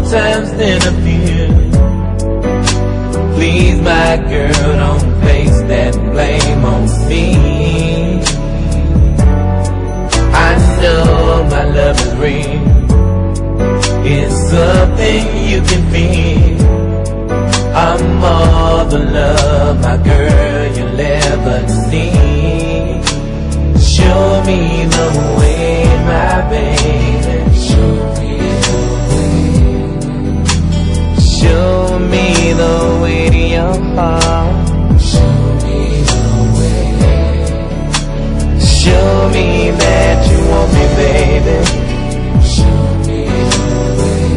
times than a few. Please, my girl, don't place that blame on me. I know my love is real. It's something you can feel. I'm all the love, my girl, you'll ever need. Show me the way, my baby. Show me the way. Show me the way to your heart. Show me the way. Show me that you want me, baby. Show me the way.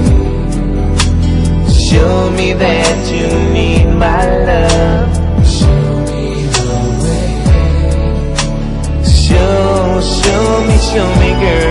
Show me that you need my love. Show me the way. Show me, girl.